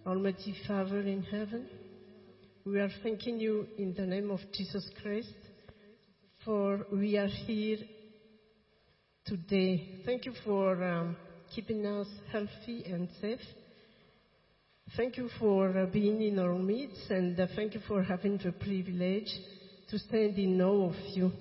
Almighty Father in heaven, we are thanking you in the name of Jesus Christ for we are here today. Thank you for keeping us healthy and safe. Thank you for being in our midst, and thank you for having the privilege to stand in awe of you.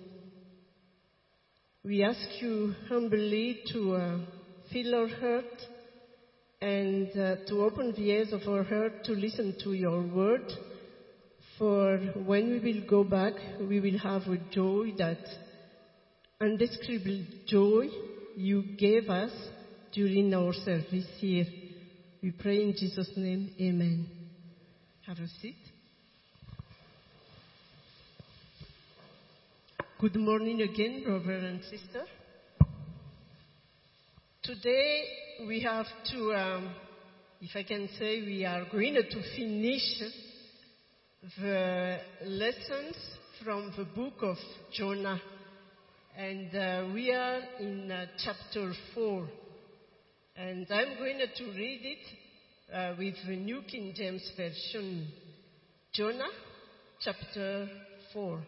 We ask you humbly to fill our heart and to open the ears of our heart to listen to your word. For when we will go back, we will have a joy, that undescribable joy you gave us during our service here. We pray in Jesus' name, amen. Have a seat. Good morning again, brother and sister. Today we have to, if I can say, we are going to finish the lessons from the book of Jonah. And we are in chapter 4. And I'm going to read it with the New King James Version. Jonah, chapter 4.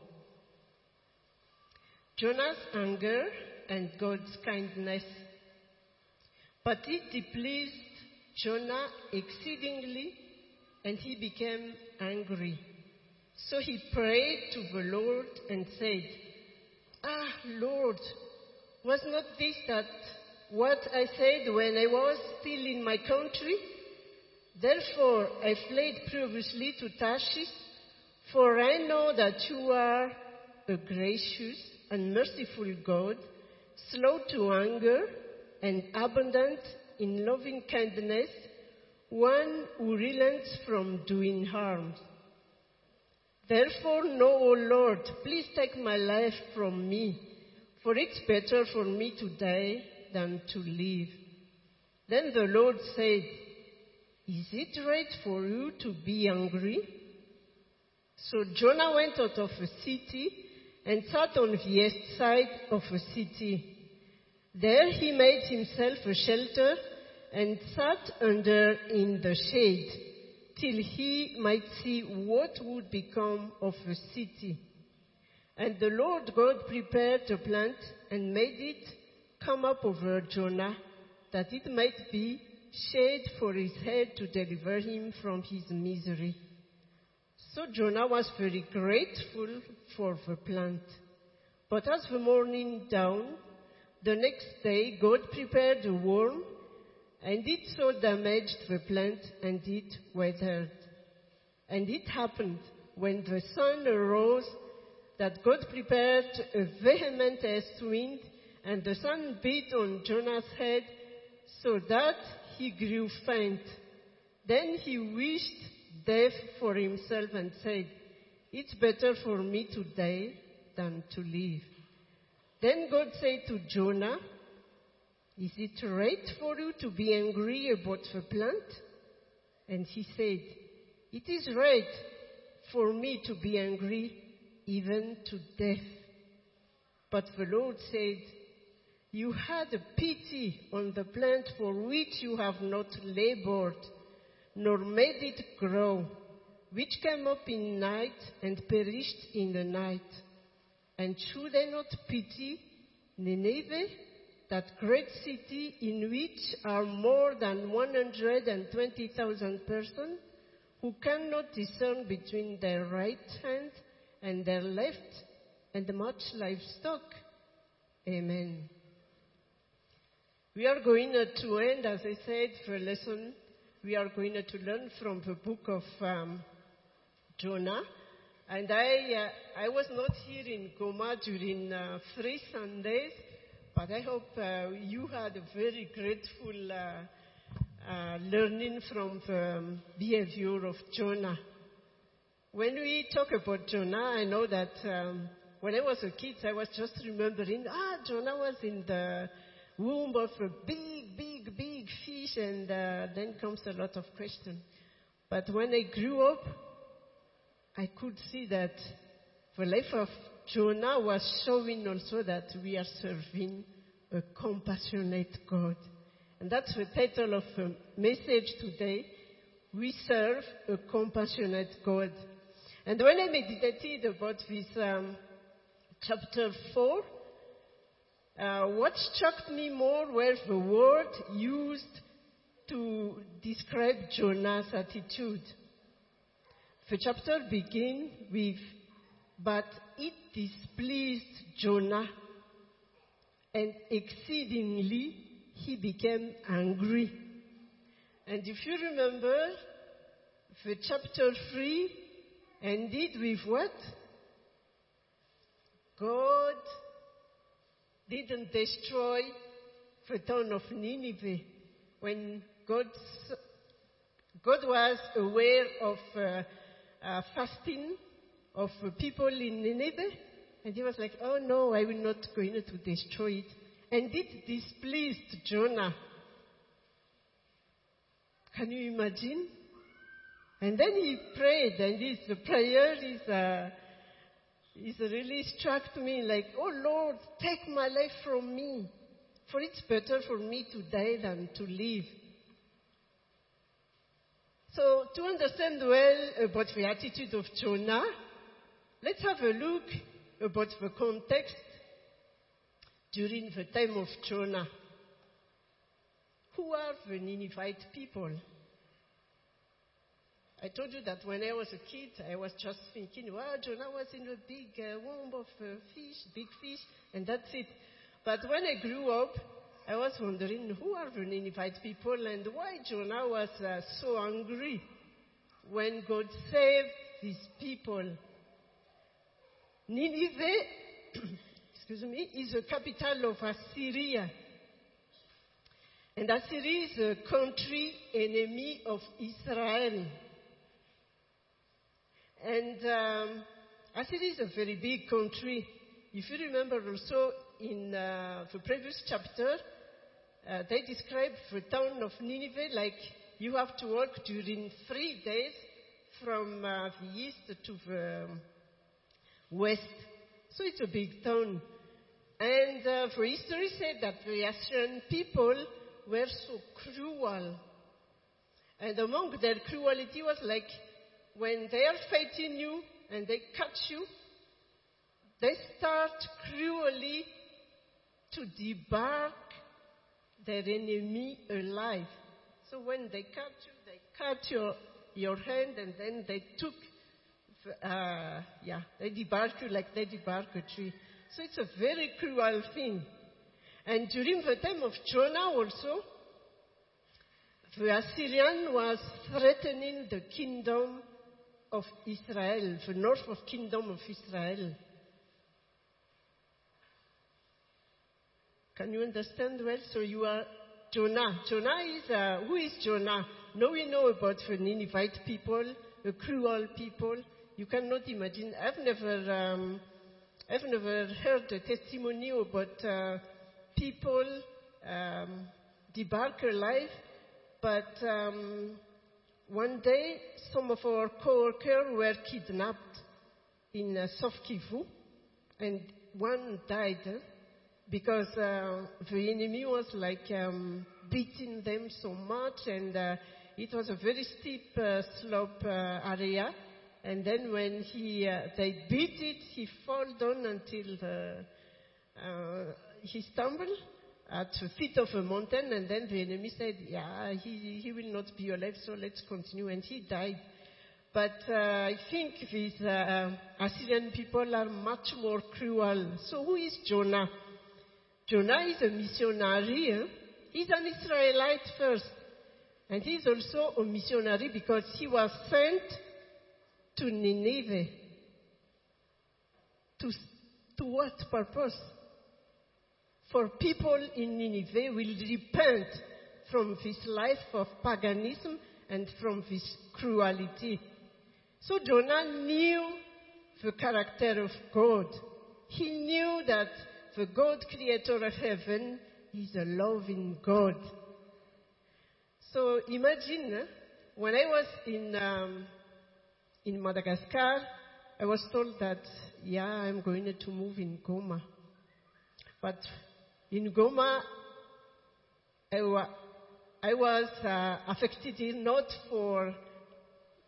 Jonah's anger and God's kindness. But it displeased Jonah exceedingly, and he became angry. So he prayed to the Lord and said, Lord, was not this that what I said when I was still in my country? Therefore I fled previously to Tarshish, for I know that you are a gracious and merciful God, slow to anger and abundant in loving kindness, one who relents from doing harm. Therefore know, O Lord, please take my life from me, for it's better for me to die than to live. Then the Lord said, Is it right for you to be angry? So Jonah went out of the city and sat on the east side of the city. There he made himself a shelter and sat under in the shade, till he might see what would become of the city. And the Lord God prepared a plant and made it come up over Jonah, that it might be shade for his head to deliver him from his misery. So Jonah was very grateful for the plant. But as the morning dawned, the next day God prepared a worm, and it so damaged the plant, and it withered. And it happened, when the sun arose, that God prepared a vehement east wind, and the sun beat on Jonah's head, so that he grew faint. Then he wished death for himself and said, It's better for me to die than to live. Then God said to Jonah, Is it right for you to be angry about the plant? And he said, It is right for me to be angry, even to death. But the Lord said, You had pity on the plant for which you have not labored, nor made it grow, which came up in night and perished in the night. And should I not pity Nineveh, that great city in which are more than 120,000 persons, who cannot discern between their right hand and their left, and much livestock? Amen. We are going to end, as I said, the lesson. We are going to learn from the book of Jonah. And I was not here in Goma during 3 Sundays, but I hope you had a very grateful learning from the behavior of Jonah. When we talk about Jonah, I know that when I was a kid, I was just remembering, Jonah was in the womb of a big fish, and then comes a lot of questions. But when I grew up, I could see that the life of Jonah was showing also that we are serving a compassionate God. And that's the title of the message today, we serve a compassionate God. And when I meditated about this chapter 4, what struck me more were the words used to describe Jonah's attitude. The chapter begins with, "But it displeased Jonah, and exceedingly he became angry." And if you remember, the chapter 3 ended with what? God didn't destroy the town of Nineveh when God was aware of fasting of people in Nineveh, and he was like, "Oh no, I will not going to destroy it." And it displeased Jonah. Can you imagine? And then he prayed, and his prayer is really struck me like, "Oh Lord, take my life from me, for it's better for me to die than to live." So to understand well about the attitude of Jonah, let's have a look about the context during the time of Jonah. Who are the Ninevite people? I told you that when I was a kid, I was just thinking, wow, Jonah was in a big womb of big fish, and that's it. But when I grew up, I was wondering, who are the Ninevite people and why Jonah was so angry when God saved these people? Nineveh, is the capital of Assyria. And Assyria is a country enemy of Israel. And Assyria is a very big country. If you remember also in the previous chapter, they describe the town of Nineveh like you have to walk during 3 days from the east to the west. So it's a big town. And the history said that the Assyrian people were so cruel. And among their cruelty was like when they are fighting you and they catch you, they start cruelly to debark their enemy alive. So when they catch you, they cut your hand, and then they took, they debark you like they debark a tree. So it's a very cruel thing. And during the time of Jonah also, the Assyrian was threatening the kingdom of Israel, the north of kingdom of Israel. Can you understand well? So you are Jonah. Jonah is, who is Jonah? Now we know about the Ninevite people, the cruel people. You cannot imagine. I've never heard a testimony about people debark alive, but one day some of our co-workers were kidnapped in South Kivu, and one died because the enemy was like beating them so much, and it was a very steep slope area. And then when they beat it, he fell down until he stumbled at the feet of a mountain, and then the enemy said, he will not be alive, so let's continue, and he died. But I think these Assyrian people are much more cruel. So who is Jonah? Jonah is a missionary. He's an Israelite first, and he's also a missionary because he was sent to Nineveh. To what purpose? For people in Nineveh will repent from this life of paganism and from this cruelty. So Jonah knew the character of God. He knew that the God creator of heaven is a loving God. So imagine, when I was in Madagascar, I was told that, I'm going to move in Goma. But in Goma, I was affected not for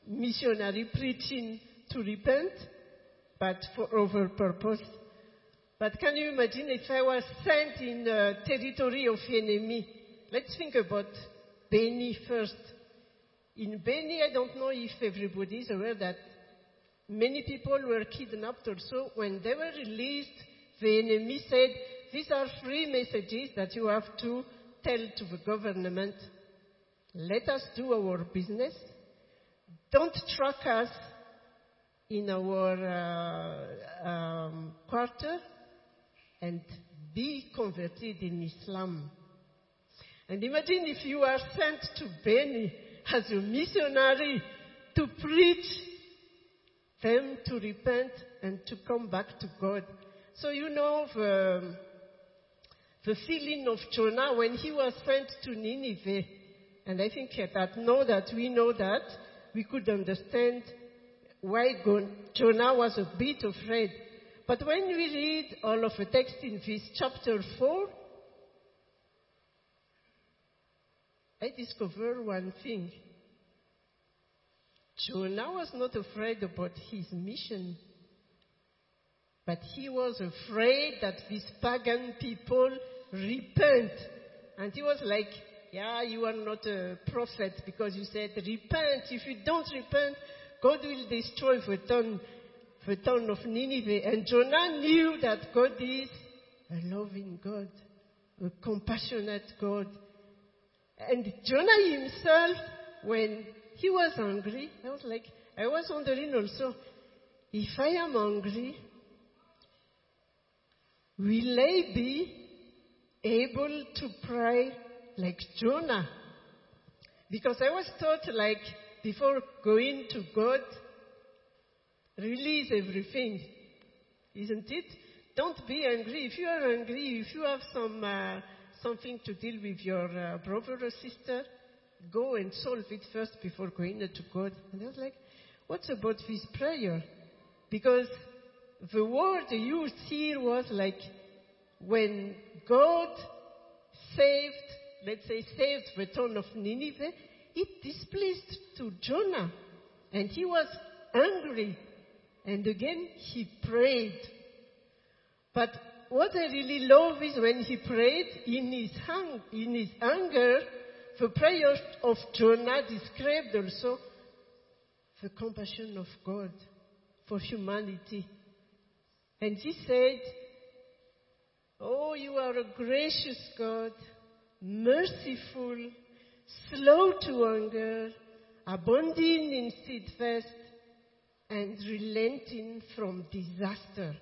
missionary preaching to repent, but for over purpose. But can you imagine if I was sent in the territory of enemy? Let's think about Beni first. In Beni, I don't know if everybody is aware that many people were kidnapped also. When they were released, the enemy said, these are free messages that you have to tell to the government. Let us do our business. Don't track us in our quarter and be converted in Islam. And imagine if you are sent to Beni as a missionary to preach them to repent and to come back to God. So you know the feeling of Jonah when he was sent to Nineveh. And I think that now that we know that, we could understand why Jonah was a bit afraid. But when we read all of the text in this chapter 4, I discover one thing. Jonah was not afraid about his mission, but he was afraid that these pagan people repent. And he was like, yeah, you are not a prophet because you said repent. If you don't repent, God will destroy the town of Nineveh. And Jonah knew that God is a loving God, a compassionate God. And Jonah himself, when he was hungry, I was wondering also, if I am hungry, will I be able to pray like Jonah? Because I was taught before going to God, release everything, isn't it? Don't be angry. If you are angry, if you have something to deal with your brother or sister, go and solve it first before going to God. And I was like, what about this prayer? Because the word used here was when God saved the town of Nineveh, it displeased to Jonah. And he was angry. And again, he prayed. But what I really love is when he prayed in his anger, the prayer of Jonah described also the compassion of God for humanity. And he said, oh, you are a gracious God, merciful, slow to anger, abounding in steadfast, and relenting from disaster.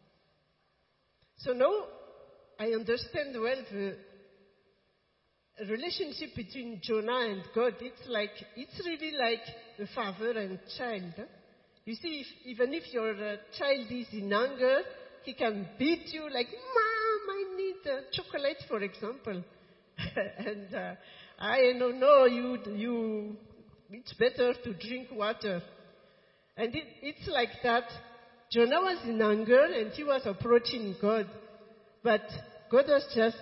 So now I understand well the relationship between Jonah and God. It's really like a father and child. You see, even if your child is in anger, he can beat you like, Mom, I need chocolate, for example. And I don't know, it's better to drink water. And it's like that. Jonah was in anger and he was approaching God. But God was just,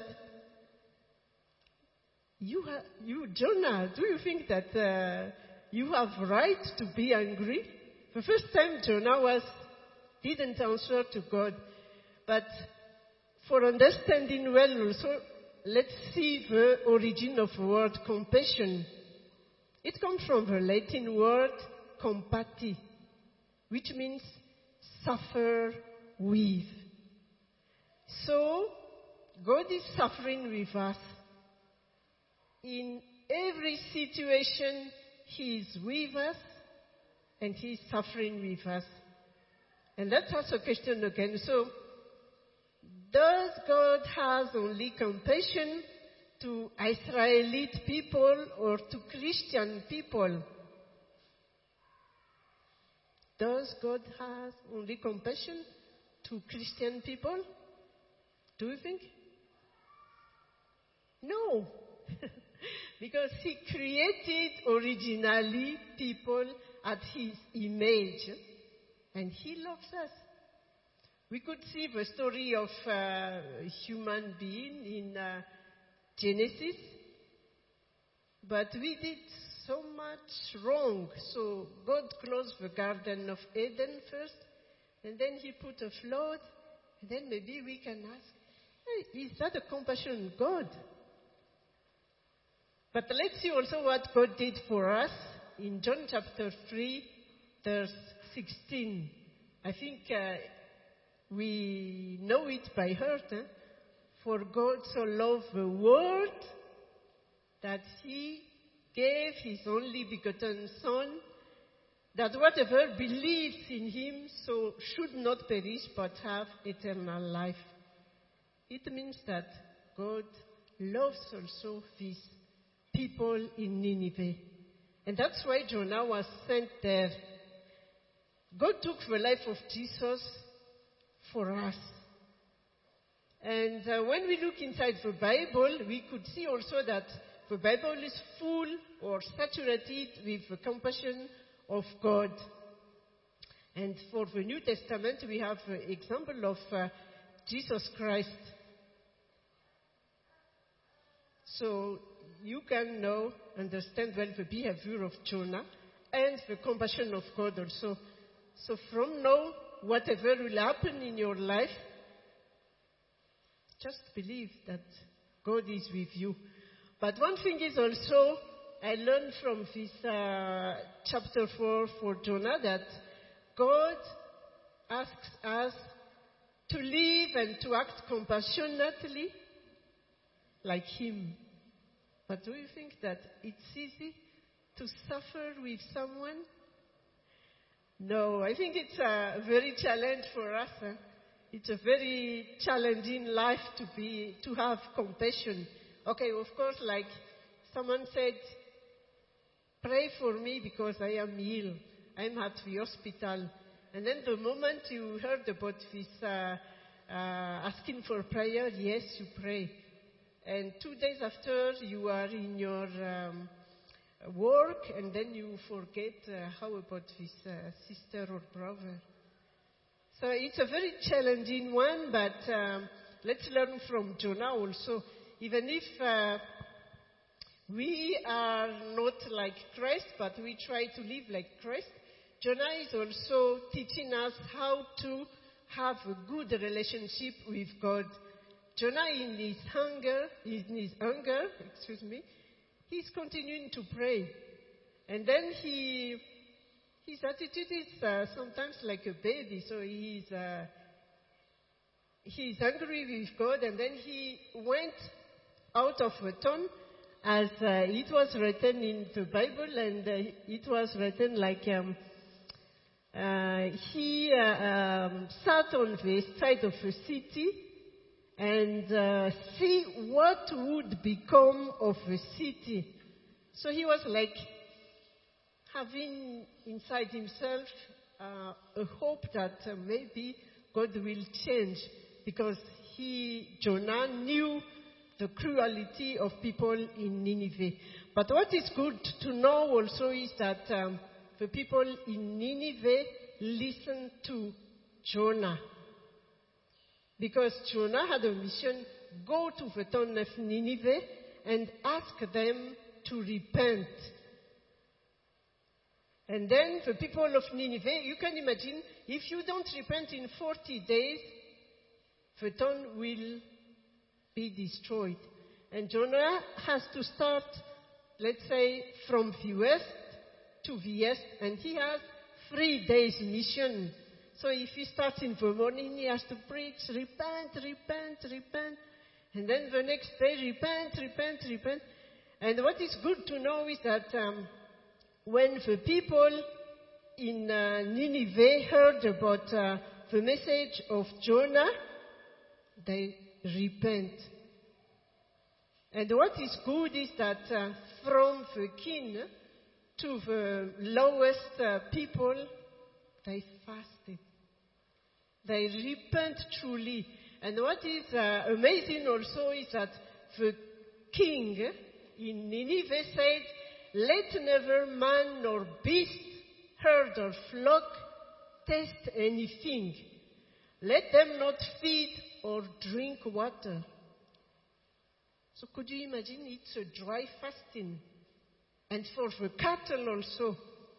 Jonah, do you think that you have right to be angry? The first time Jonah didn't answer to God. But for understanding well also, let's see the origin of the word compassion. It comes from the Latin word compati, which means suffer with. So, God is suffering with us. In every situation, He is with us and He is suffering with us. And let's ask a question again. So, does God have only compassion to Israelite people or to Christian people? Does God have only compassion to Christian people? Do you think? No. Because He created originally people at His image. And He loves us. We could see the story of a human being in Genesis. But we did so much wrong. So God closed the Garden of Eden first, and then he put a flood, and then maybe we can ask, hey, is that a compassionate God? But let's see also what God did for us in John chapter 3, verse 16. I think we know it by heart. For God so loved the world that he gave his only begotten Son, that whatever believes in him so should not perish but have eternal life. It means that God loves also these people in Nineveh. And that's why Jonah was sent there. God took the life of Jesus for us. And when we look inside the Bible, we could see also that the Bible is full or saturated with the compassion of God. And for the New Testament, we have the example of Jesus Christ. So you can now understand well the behavior of Jonah and the compassion of God also. So from now, whatever will happen in your life, just believe that God is with you. But one thing is also, I learned from this chapter 4 for Jonah, that God asks us to live and to act compassionately like him. But do you think that it's easy to suffer with someone? No, I think it's a very challenge for us. It's a very challenging life to have compassion. Okay, of course, like someone said, pray for me because I am ill. I'm at the hospital. And then the moment you heard about this asking for prayer, yes, you pray. And 2 days after, you are in your work, and then you forget how about this sister or brother. So it's a very challenging one, but let's learn from Jonah also. Even if we are not like Christ, but we try to live like Christ, Jonah is also teaching us how to have a good relationship with God. Jonah, in his anger, he's continuing to pray. And then his attitude is sometimes like a baby. So he's angry with God, and then he went out of the town, as it was written in the Bible, and it was written like he sat on the side of the city and see what would become of the city. So he was like having inside himself a hope that maybe God will change, because Jonah knew the cruelty of people in Nineveh. But what is good to know also is that the people in Nineveh listened to Jonah. Because Jonah had a mission, go to the town of Nineveh and ask them to repent. And then the people of Nineveh, you can imagine, if you don't repent in 40 days, the town will be destroyed. And Jonah has to start, let's say, from the west to the east, and he has 3 days mission. So if he starts in the morning, he has to preach, repent, repent, repent. And then the next day, repent, repent, repent. And what is good to know is that when the people in Nineveh heard about the message of Jonah, they repent. And what is good is that from the king to the lowest people, they fasted. They repent truly. And what is amazing also is that the king in Nineveh said, let neither man nor beast, herd or flock taste anything. Let them not feed or drink water. So could you imagine, it's a dry fasting. and for the cattle also.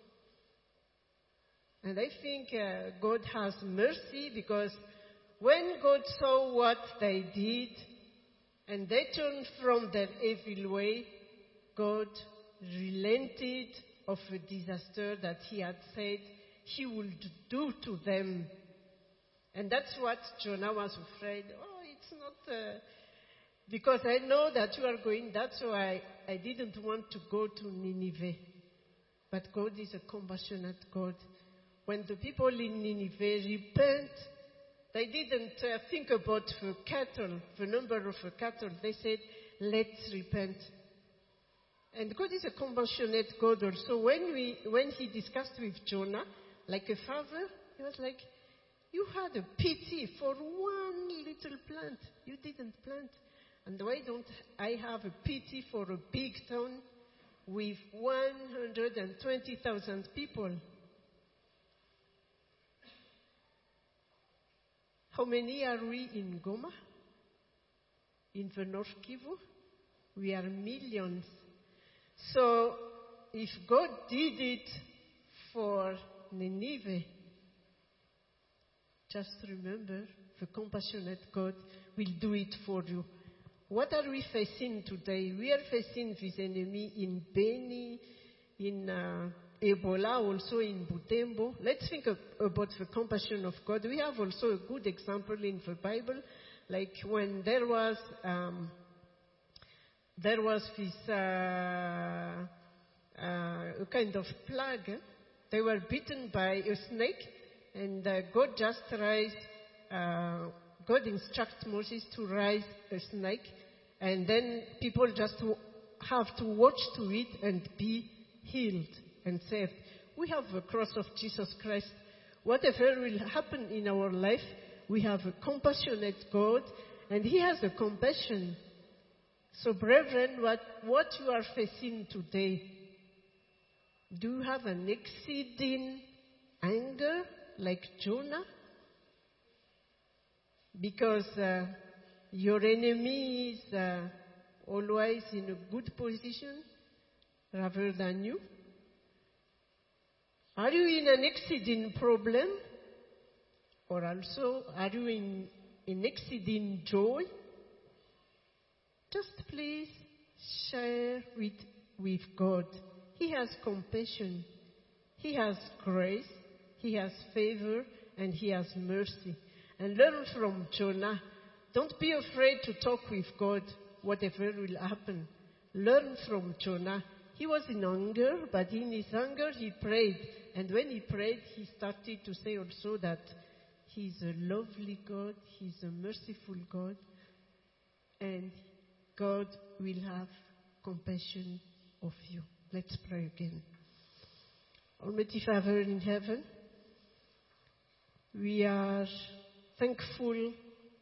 And I think God has mercy, because when God saw what they did and they turned from their evil way, God relented of the disaster that he had said he would do to them. And that's what Jonah was afraid. Oh, it's not... because I know that you are going, that's why I didn't want to go to Nineveh. But God is a compassionate God. When the people in Nineveh repent, they didn't think about the cattle, the number of the cattle. They said, let's repent. And God is a compassionate God also. When he discussed with Jonah, like a father, he was like, you had a pity for one little plant. You didn't plant. And why don't I have a pity for a big town with 120,000 people? How many are we in Goma? In the North Kivu? We are millions. So, if God did it for Nineveh, just remember, the compassionate God will do it for you. What are we facing today? We are facing this enemy in Beni, in Ebola, also in Butembo. Let's think about the compassion of God. We have also a good example in the Bible, like when there was this a kind of plague. They were bitten by a snake, and God just raised, God instructs Moses to raise a snake, and then people just have to watch to it and be healed and saved. We have the cross of Jesus Christ. Whatever will happen in our life, we have a compassionate God, and He has a compassion. So, brethren, what you are facing today, do you have an exceeding anger like Jonah? Because your enemy is always in a good position rather than you? Are you in an exceeding problem? Or also, are you in exceeding joy? Just please share with God. He has compassion. He has grace. He has favor. And He has mercy. And learn from Jonah. Don't be afraid to talk with God, whatever will happen. Learn from Jonah. He was in anger, but in his anger he prayed. And when he prayed, he started to say also that He's a lovely God, He's a merciful God, and God will have compassion of you. Let's pray again. Almighty Father in heaven, we are thankful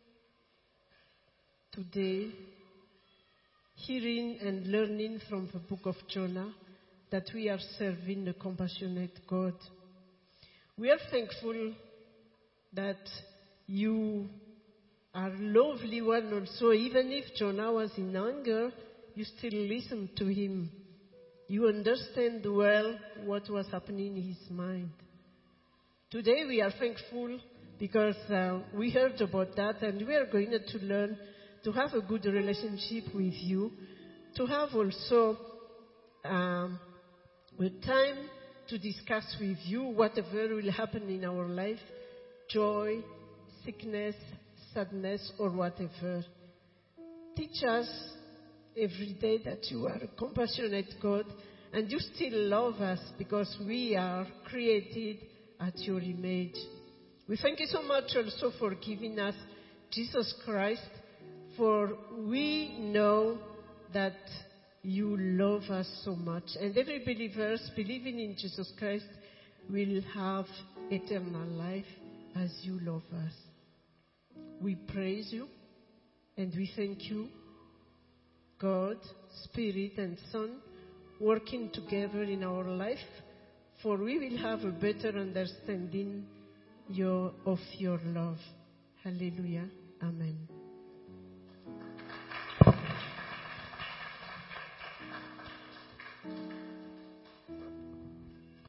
today, hearing and learning from the book of Jonah, that we are serving a compassionate God. We are thankful that you are lovely one also. Even if Jonah was in anger, you still listened to him. You understand well what was happening in his mind. Today we are thankful because we heard about that, and we are going to learn to have a good relationship with you, to have also a time to discuss with you whatever will happen in our life, joy, sickness, sadness, or whatever. Teach us every day that you are a compassionate God, and you still love us because we are created at your image. We thank you so much also for giving us Jesus Christ, for we know that you love us so much. And every believer believing in Jesus Christ will have eternal life as you love us. We praise you and we thank you, God, Spirit and Son, working together in our life, for we will have a better understanding of your love. Hallelujah. Amen.